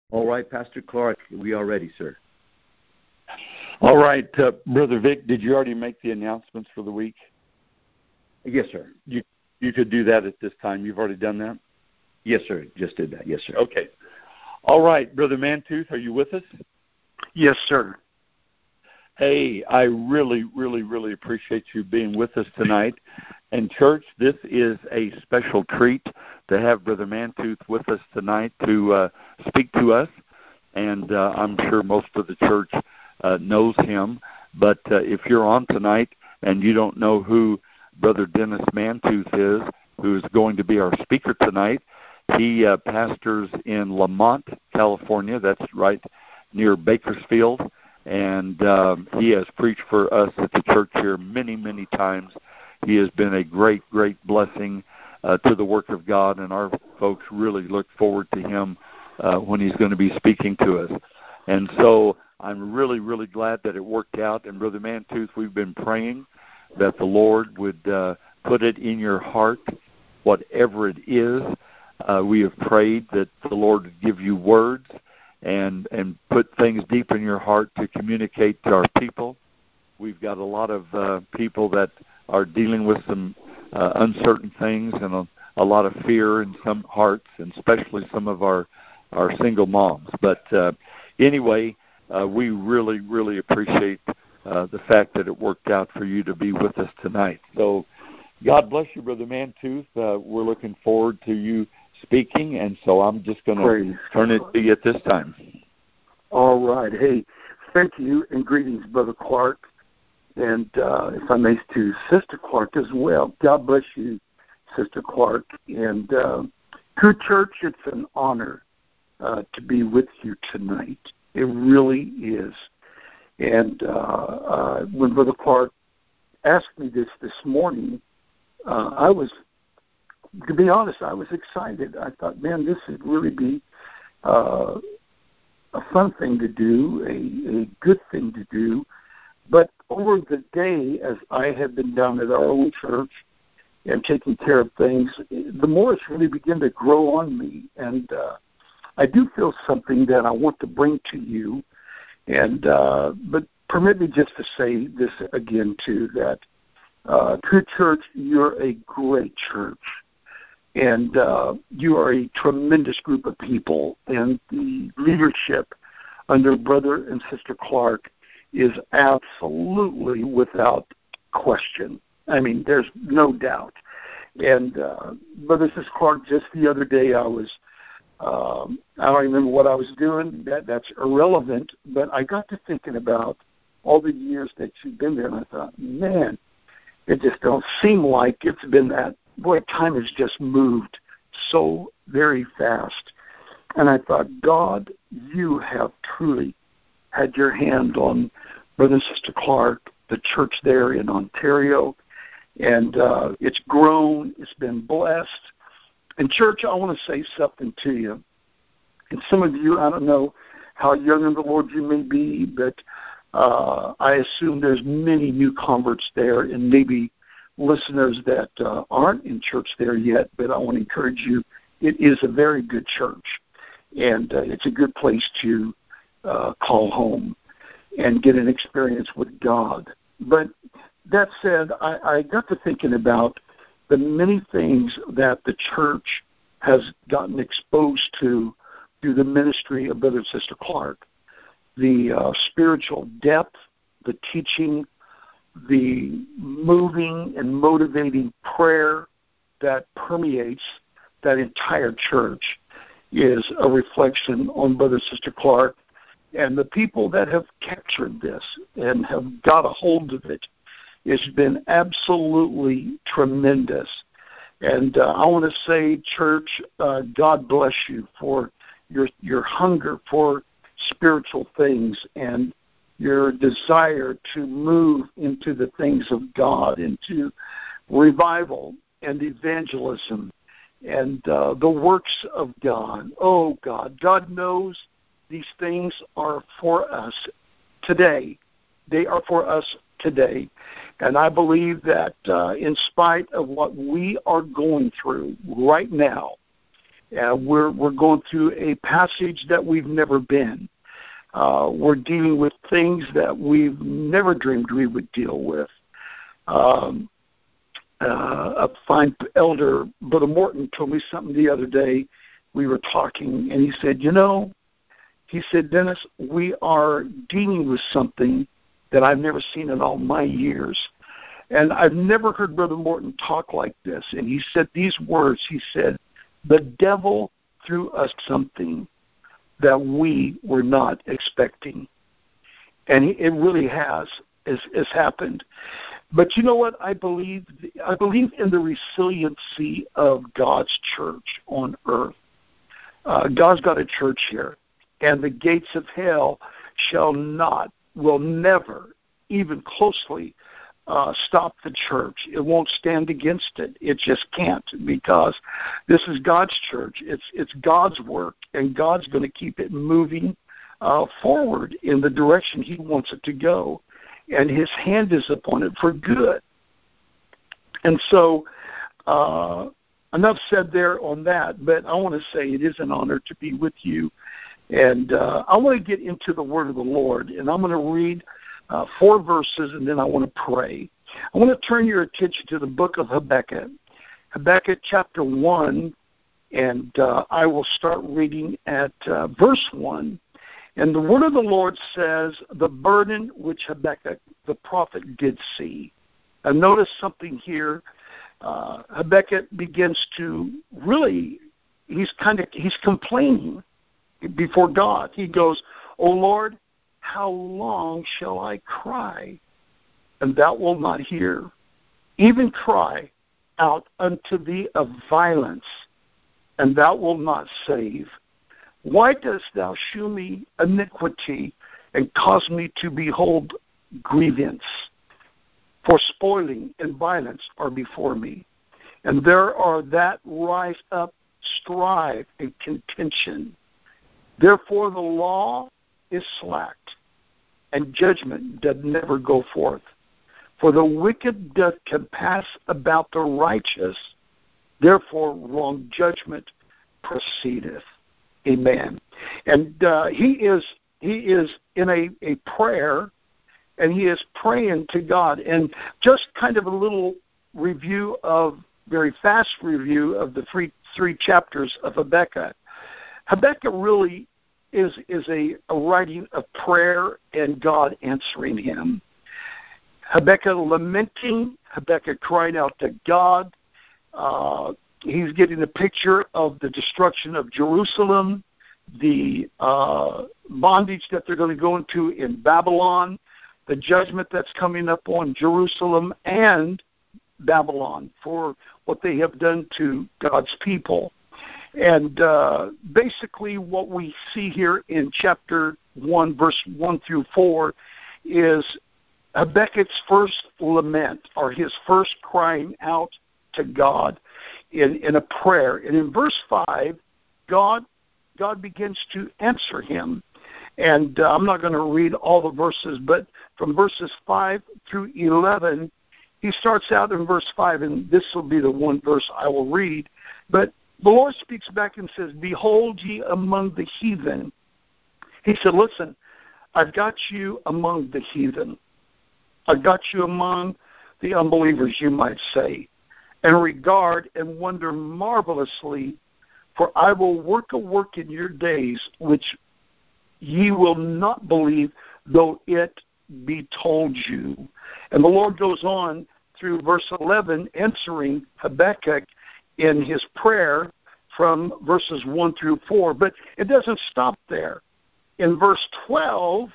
All right, Pastor Clark, we are ready, sir. All right, Brother Vic, did you already make the announcements for the week? Yes, sir. You could do that at this time. You've already done that? Yes, sir. Just did that. Yes, sir. Okay. All right, Brother Mantooth, are you with us? Yes, sir. Hey, I really, really, really appreciate you being with us tonight. And, church, this is a special treat to have Brother Mantooth with us tonight to speak to us. And I'm sure most of the church knows him. But if you're on tonight and you don't know who Brother Dennis Mantooth is, who is going to be our speaker tonight, he pastors in Lamont, California. That's right near Bakersfield. And he has preached for us at the church here many, many times. He has been a great, great blessing to the work of God, and our folks really look forward to him when he's going to be speaking to us. And so I'm really, really glad that it worked out. And Brother Mantooth, we've been praying that the Lord would put it in your heart, whatever it is. We have prayed that the Lord would give you words and put things deep in your heart to communicate to our people. We've got a lot of people that are dealing with some uncertain things and a lot of fear in some hearts, and especially some of our single moms. But anyway, we really, really appreciate the fact that it worked out for you to be with us tonight. So God bless you, Brother Mantooth. We're looking forward to you speaking, and so I'm just going to turn it to you at this time. All right. Hey, thank you, and greetings, Brother Clark, and if I may, to Sister Clark as well. God bless you, Sister Clark. And to church, it's an honor to be with you tonight. It really is. And when Brother Clark asked me this morning, I was, to be honest, I was excited. I thought, man, this would really be a fun thing to do, a good thing to do. But over the day, as I have been down at our own church and taking care of things, the more it's really begun to grow on me. And I do feel something that I want to bring to you. And but permit me just to say this again, too, that True Church, you're a great church. And you are a tremendous group of people. And the leadership under Brother and Sister Clark is absolutely without question. I mean, there's no doubt. And Brother and Sister Clark, just the other day I was, I don't remember what I was doing. That's irrelevant. But I got to thinking about all the years that you've been there, and I thought, man, it just don't seem like it's been that. Boy, time has just moved so very fast. And I thought, God, you have truly had your hand on Brother and Sister Clark, the church there in Ontario, and it's grown, it's been blessed. And church, I want to say something to you. And some of you, I don't know how young in the Lord you may be, but I assume there's many new converts there and maybe listeners that aren't in church there yet, but I want to encourage you, it is a very good church, and it's a good place to call home and get an experience with God. But that said, I got to thinking about the many things that the church has gotten exposed to through the ministry of Brother and Sister Clark. The spiritual depth, the teaching, the moving and motivating prayer that permeates that entire church is a reflection on Brother and Sister Clark. And the people that have captured this and have got a hold of it, it's been absolutely tremendous. And I want to say, church, God bless you for your hunger for spiritual things and your desire to move into the things of God, into revival and evangelism and the works of God. Oh, God knows these things are for us today. They are for us today. And I believe that in spite of what we are going through right now, We're going through a passage that we've never been. We're dealing with things that we've never dreamed we would deal with. A fine elder, Brother Morton, told me something the other day. We were talking, and he said, he said, Dennis, we are dealing with something that I've never seen in all my years. And I've never heard Brother Morton talk like this. And he said these words. He said, the devil threw us something that we were not expecting. And it really has happened. But you know what? I believe in the resiliency of God's church on earth. God's got a church here. And the gates of hell will never, even closely, stop the church. It won't stand against it. It just can't, because this is God's church. It's God's work, and God's going to keep it moving forward in the direction He wants it to go. And His hand is upon it for good. And so, enough said there on that, but I want to say it is an honor to be with you. And I want to get into the word of the Lord, and I'm going to read 4 verses, and then I want to pray. I want to turn your attention to the book of Habakkuk. Habakkuk chapter 1, and I will start reading at verse 1. And the word of the Lord says, the burden which Habakkuk the prophet did see. And notice something here. Habakkuk begins to really, he's complaining before God. He goes, O Lord, how long shall I cry, and thou wilt not hear? Even cry out unto thee of violence, and thou wilt not save. Why dost thou shew me iniquity, and cause me to behold grievance? For spoiling and violence are before me, and there are that rise up strife and contention. Therefore the law is slacked, and judgment doth never go forth. For the wicked doth compass about the righteous, therefore wrong judgment proceedeth. Amen. And he is in a prayer, and he is praying to God. And just kind of a little very fast review of the three chapters of Habakkuk. Habakkuk really is a writing of prayer and God answering him. Habakkuk lamenting, Habakkuk crying out to God. He's getting a picture of the destruction of Jerusalem, the bondage that they're going to go into in Babylon, the judgment that's coming up on Jerusalem and Babylon for what they have done to God's people. And basically what we see here in chapter 1, verse 1 through 4, is Habakkuk's first lament, or his first crying out to God in a prayer. And in verse 5, God begins to answer him. And I'm not going to read all the verses, but from verses 5 through 11, he starts out in verse 5, and this will be the one verse I will read. But the Lord speaks back and says, Behold ye among the heathen. He said, listen, I've got you among the heathen. I've got you among the unbelievers, you might say, and regard and wonder marvelously, for I will work a work in your days which ye will not believe, though it be told you. And the Lord goes on through verse 11, answering Habakkuk in his prayer from verses 1 through 4. But it doesn't stop there. In verse 12,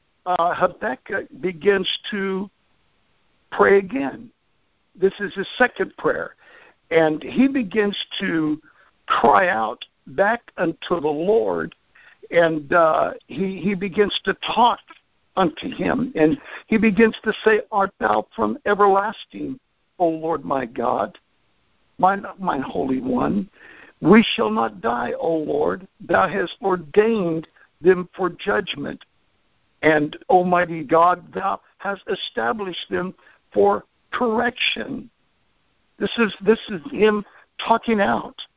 Habakkuk begins to pray again. This is his second prayer. And he begins to cry out back unto the Lord, and he begins to talk unto him. And he begins to say, Art thou from everlasting, O Lord my God, mine Holy One? We shall not die, O Lord. Thou hast ordained them for judgment. And, Almighty God, thou hast established them for correction. This is him talking out.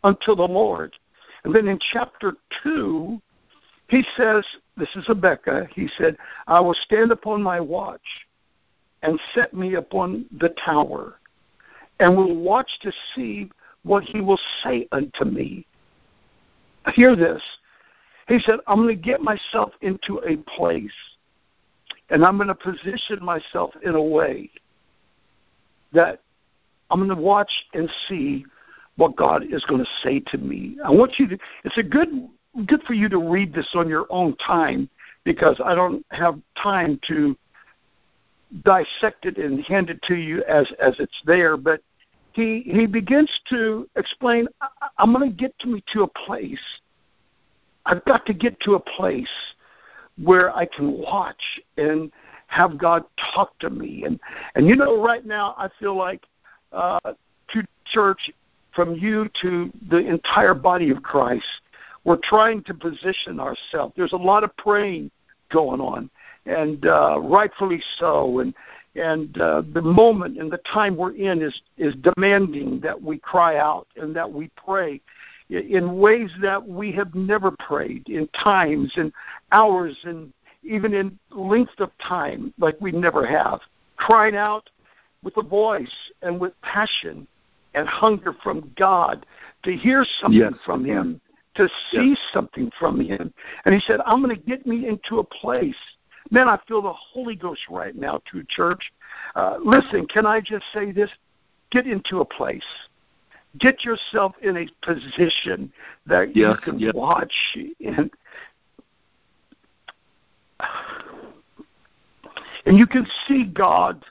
unto the Lord. And then in chapter 2, he says, this is Habakkuk, he said, I will stand upon my watch and set me upon the tower, and will watch to see what he will say unto me. Hear this. He said, I'm going to get myself into a place, and I'm going to position myself in a way that I'm going to watch and see what God is going to say to me. I want you to, it's a good for you to read this on your own time, because I don't have time to dissect it and hand it to you as it's there. But he begins to explain, I'm going to get me to a place. I've got to get to a place where I can watch and have God talk to me. And you know, right now I feel like to church, from you to the entire body of Christ, we're trying to position ourselves. There's a lot of praying going on, and rightfully so. And the moment and the time we're in is demanding that we cry out and that we pray in ways that we have never prayed, in times and hours and even in length of time like we never have. Crying out with a voice and with passion and hunger from God to hear something from Him, to see something from Him. And He said, I'm going to get me into a place. Man, I feel the Holy Ghost right now, to church. Listen, can I just say this? Get into a place. Get yourself in a position that you can watch. And you can see God.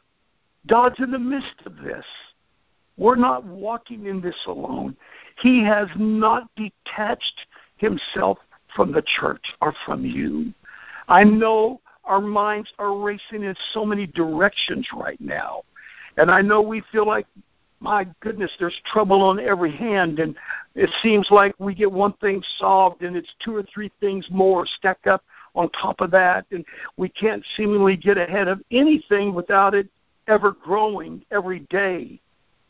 God's in the midst of this. We're not walking in this alone. He has not detached Himself from the church or from you. I know our minds are racing in so many directions right now. And I know we feel like, my goodness, there's trouble on every hand. And it seems like we get one thing solved and it's two or three things more stacked up on top of that. And we can't seemingly get ahead of anything without it ever growing every day.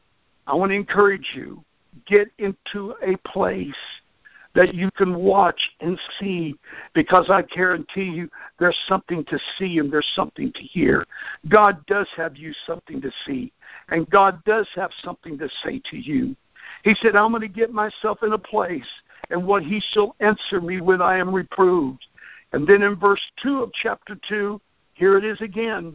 I want to encourage you, get into a place that you can watch and see, because I guarantee you there's something to see and there's something to hear. God does have you something to see, and God does have something to say to you. He said, I'm going to get myself in a place, and what He shall answer me when I am reproved. And then in verse 2 of chapter 2, here it is again,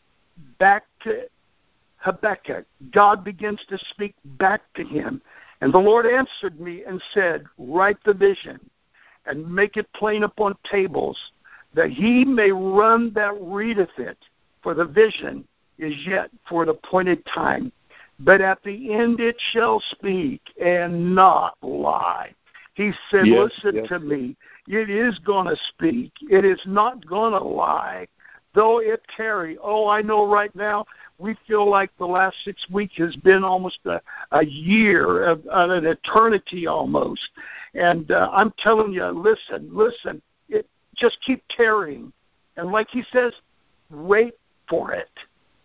back to Habakkuk. God begins to speak back to him. And the Lord answered me and said, write the vision and make it plain upon tables, that he may run that readeth it. For the vision is yet for an appointed time. But at the end it shall speak and not lie. He said, listen to me. It is going to speak. It is not going to lie. Though it tarry. Oh, I know right now we feel like the last 6 weeks has been almost a year, an eternity almost. And I'm telling you, listen, just keep tarrying. And like he says, wait for it.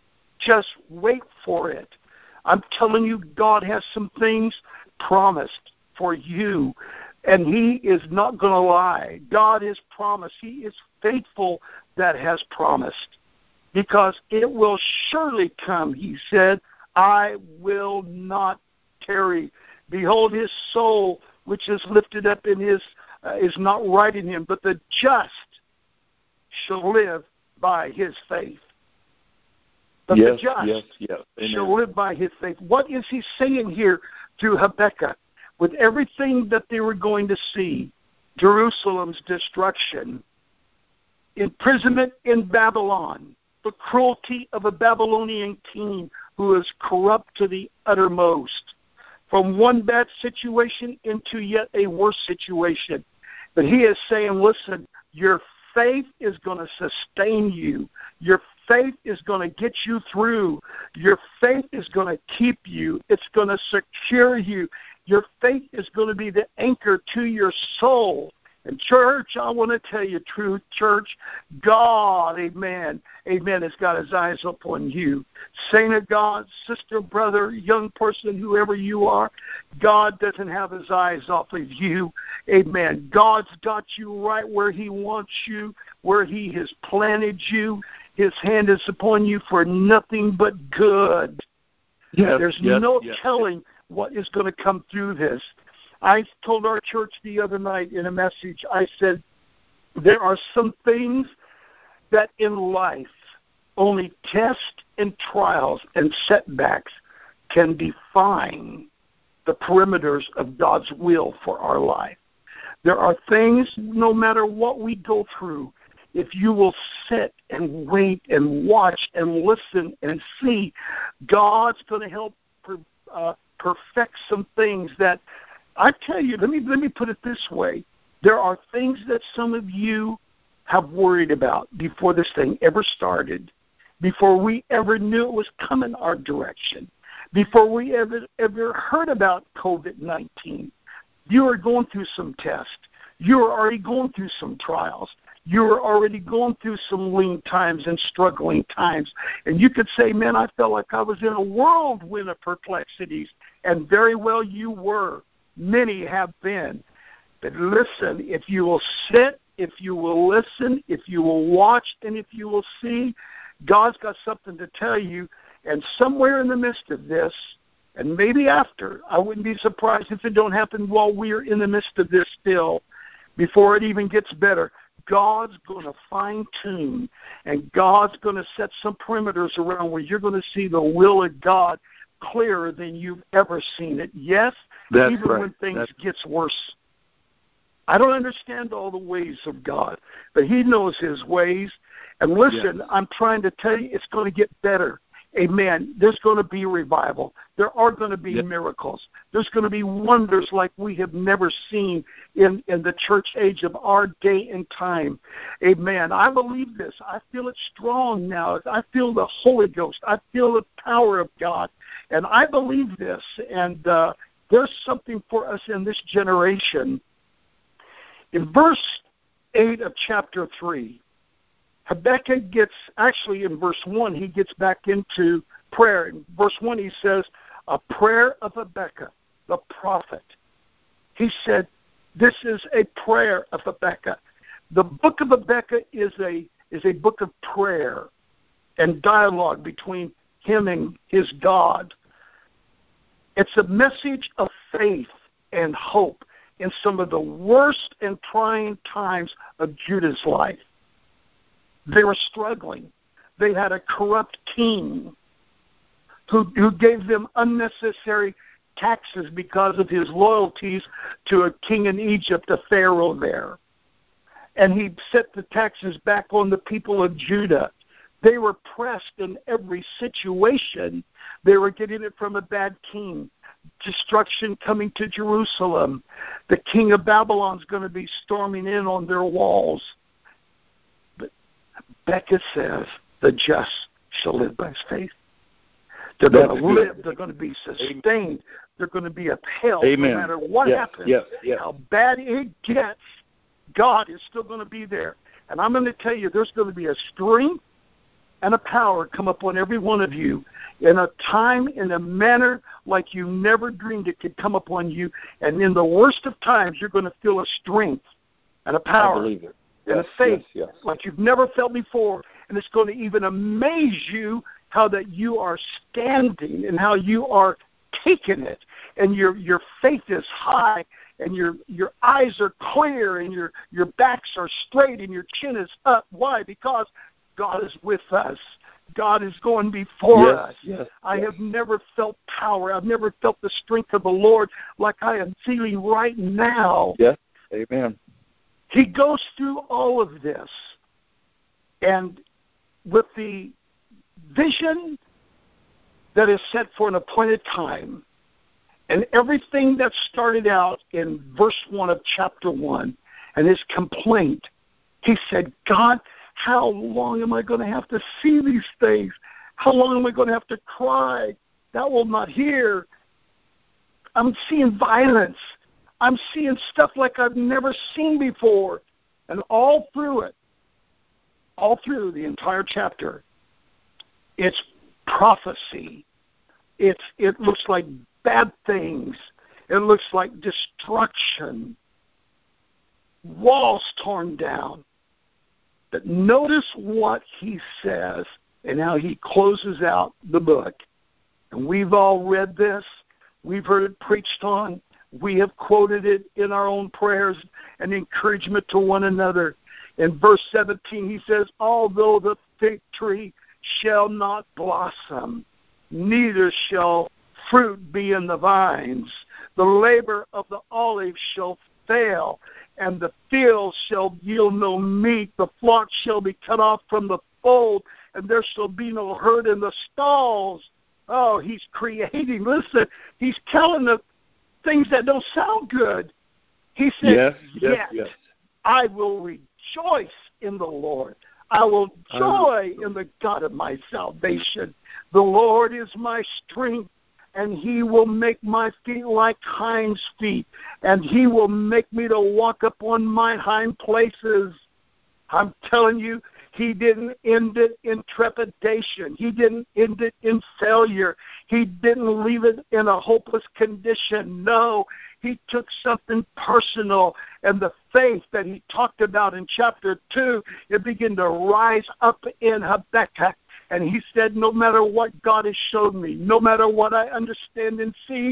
Just wait for it. I'm telling you, God has some things promised for you, and He is not going to lie. God has promised. He is faithful that has promised, because it will surely come. He said, I will not tarry. Behold, his soul, which is lifted up in his, is not right in him, but the just shall live by his faith. But the just shall live by his faith. What is he saying here to Habakkuk? With everything that they were going to see, Jerusalem's destruction, imprisonment in Babylon, the cruelty of a Babylonian king who is corrupt to the uttermost, from one bad situation into yet a worse situation. But he is saying, listen, your faith is going to sustain you. Your faith is going to get you through. Your faith is going to keep you. It's going to secure you. Your faith is going to be the anchor to your soul. And church, I want to tell you, true church, God, amen, has got his eyes upon you. Saint of God, sister, brother, young person, whoever you are, God doesn't have his eyes off of you. Amen. God's got you right where he wants you, where he has planted you. His hand is upon you for nothing but good. There's no telling what is going to come through this. I told our church the other night in a message, I said, there are some things that in life only tests and trials and setbacks can define the perimeters of God's will for our life. There are things, no matter what we go through, if you will sit and wait and watch and listen and see, God's going to help perfect some things that, I tell you, let me put it this way. There are things that some of you have worried about before this thing ever started, before we ever knew it was coming our direction, before we ever heard about COVID-19. You are going through some tests. You are already going through some trials. You are already going through some lean times and struggling times. And you could say, man, I felt like I was in a whirlwind of perplexities. And very well you were. Many have been. But listen, if you will sit, if you will listen, if you will watch, and if you will see, God's got something to tell you. And somewhere in the midst of this, and maybe after, I wouldn't be surprised if it don't happen while we're in the midst of this still, before it even gets better. God's going to fine-tune, and God's going to set some perimeters around where you're going to see the will of God clearer than you've ever seen it. Yes, that's even right. When things gets worse. I don't understand all the ways of God, but he knows his ways. And listen, I'm trying to tell you, it's going to get better. Amen. There's going to be revival. There are going to be miracles. There's going to be wonders like we have never seen in the church age of our day and time. Amen. I believe this. I feel it strong now. I feel the Holy Ghost. I feel the power of God. And I believe this. And there's something for us in this generation. In verse 8 of chapter 3, Habakkuk gets, actually in verse 1, he gets back into prayer. In verse 1 he says, a prayer of Habakkuk, the prophet. He said, this is a prayer of Habakkuk. The book of Habakkuk is a book of prayer and dialogue between him and his God. It's a message of faith and hope in some of the worst and trying times of Judah's life. They were struggling. They had a corrupt king who gave them unnecessary taxes because of his loyalties to a king in Egypt, a pharaoh there. And he set the taxes back on the people of Judah. They were pressed in every situation. They were getting it from a bad king. Destruction coming to Jerusalem. The king of Babylon's going to be storming in on their walls. Habakkuk says, the just shall live by faith. They're going to live. They're going to be sustained. Amen. They're going to be upheld. Amen. No matter what happens, how bad it gets, God is still going to be there. And I'm going to tell you, there's going to be a strength and a power come upon every one of you in a time, in a manner like you never dreamed it could come upon you. And in the worst of times, you're going to feel a strength and a power. I believe it. And a faith like you've never felt before. And it's going to even amaze you how that you are standing and how you are taking it. And your faith is high and your eyes are clear and your backs are straight and your chin is up. Why? Because God is with us. God is going before us. I have never felt power. I've never felt the strength of the Lord like I am feeling right now. Yes. Amen. He goes through all of this, and with the vision that is set for an appointed time, and everything that started out in verse 1 of chapter 1, and his complaint, he said, God, how long am I going to have to see these things? How long am I going to have to cry? That will not hear. I'm seeing violence. I'm seeing stuff like I've never seen before. And all through the entire chapter, it's prophecy. It looks like bad things. It looks like destruction. Walls torn down. But notice what he says and how he closes out the book. And we've all read this. We've heard it preached on. We have quoted it in our own prayers and encouragement to one another. In verse 17, he says, although the fig tree shall not blossom, neither shall fruit be in the vines, the labor of the olive shall fail, and the field shall yield no meat. The flock shall be cut off from the fold, and there shall be no herd in the stalls. Oh, he's creating. Listen, he's telling the things that don't sound good. He said, yes. I will rejoice in the Lord. I will joy in the God of my salvation. The Lord is my strength, and he will make my feet like hinds' feet, and he will make me to walk upon my hind places. I'm telling you, he didn't end it in trepidation. He didn't end it in failure. He didn't leave it in a hopeless condition. No, he took something personal, and the faith that he talked about in chapter 2, it began to rise up in Habakkuk. And he said, no matter what God has shown me, no matter what I understand and see,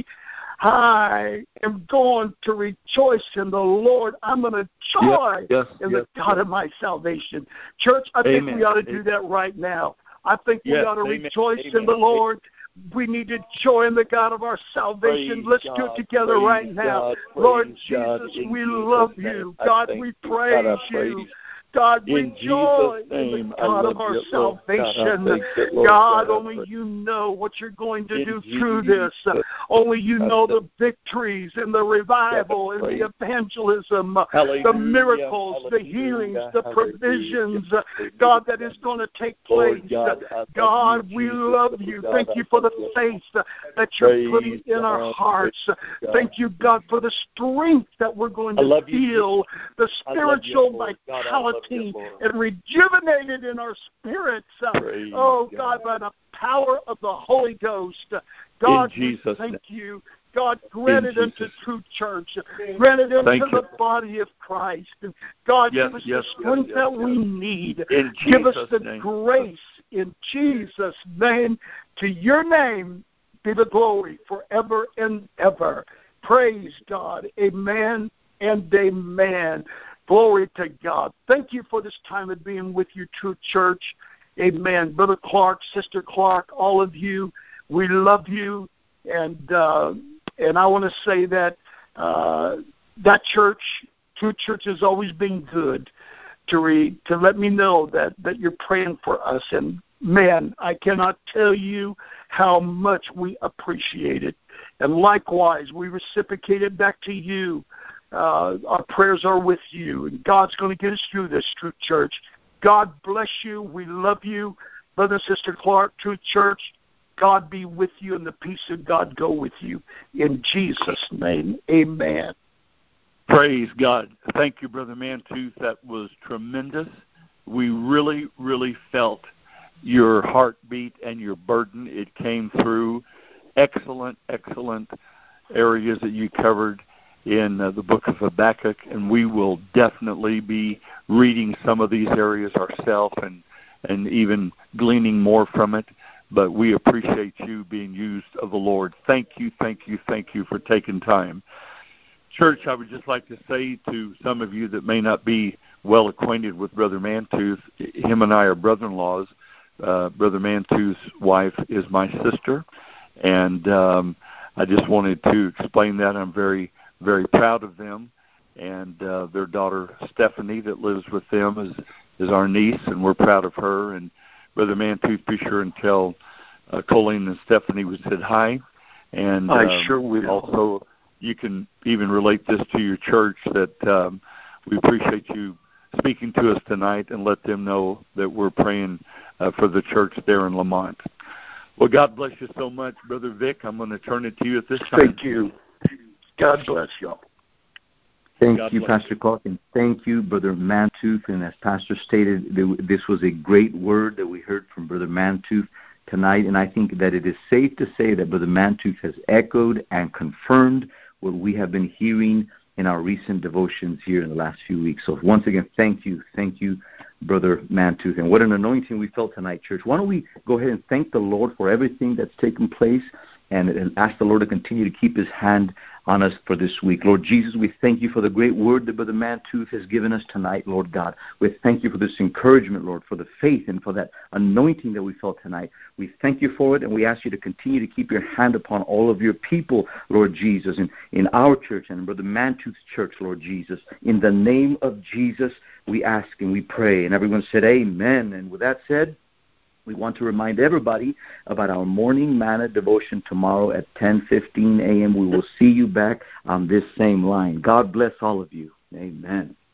I am going to rejoice in the Lord. I'm going to joy in the God of my salvation. Church, I think we ought to do that right now. I think we ought to rejoice in the Lord. We need to joy in the God of our salvation. Let's do it together right now. Lord Jesus, we love you. God, we praise you. God, we joy in the God of our salvation. God, only you know what you're going to do through this. Only you know the victories and the revival and the evangelism, the miracles, the healings, the provisions, God, that is going to take place. God, we love you. Thank you for the faith that you're putting in our hearts. Thank you, God, for the strength that we're going to feel, the spiritual vitality and rejuvenated in our spirits. Oh, God, by the power of the Holy Ghost. God, we thank you. God, grant it unto True Church. Grant it unto the body of Christ. God, give us the strength that we need. Give us the grace in Jesus' name. To your name be the glory forever and ever. Praise God. Amen and amen. Glory to God. Thank you for this time of being with you, True Church. Amen. Brother Clark, Sister Clark, all of you, we love you. And I want to say that that church, True Church, has always been good to let me know that you're praying for us. And, man, I cannot tell you how much we appreciate it. And likewise, we reciprocate it back to you. Our prayers are with you, and God's going to get us through this, True Church. God bless you. We love you. Brother and Sister Clark, True Church, God be with you, and the peace of God go with you. In Jesus' name, amen. Praise God. Thank you, Brother Mantooth. That was tremendous. We really, really felt your heartbeat and your burden. It came through. Excellent, excellent areas that you covered in the book of Habakkuk, and we will definitely be reading some of these areas ourselves and even gleaning more from it. But we appreciate you being used of the Lord. Thank you for taking time. Church, I would just like to say to some of you that may not be well acquainted with Brother Mantooth, him and I are brother-in-laws. Brother Mantooth's wife is my sister, and I just wanted to explain that. I'm very, very proud of them, and their daughter Stephanie that lives with them is our niece, and we're proud of her. And Brother Mantooth, be sure and tell Colleen and Stephanie we said hi. And I sure will. Also, you can even relate this to your church that we appreciate you speaking to us tonight, and let them know that we're praying for the church there in Lamont. Well, God bless you so much, Brother Vic. I'm going to turn it to you at this time. Thank you. God bless y'all. Thank you, Pastor Clark, and thank you, Brother Mantooth. And as Pastor stated, this was a great word that we heard from Brother Mantooth tonight, and I think that it is safe to say that Brother Mantooth has echoed and confirmed what we have been hearing in our recent devotions here in the last few weeks. So once again, thank you, Brother Mantooth. And what an anointing we felt tonight, church. Why don't we go ahead and thank the Lord for everything that's taken place and ask the Lord to continue to keep his hand on us for this week. Lord Jesus, we thank you for the great word that Brother Mantooth has given us tonight, Lord God. We thank you for this encouragement, Lord, for the faith and for that anointing that we felt tonight. We thank you for it, and we ask you to continue to keep your hand upon all of your people, Lord Jesus, in our church and in Brother Mantooth's church, Lord Jesus. In the name of Jesus, we ask and we pray. And everyone said amen. And with that said, we want to remind everybody about our morning manna devotion tomorrow at 10:15 a.m. We will see you back on this same line. God bless all of you. Amen.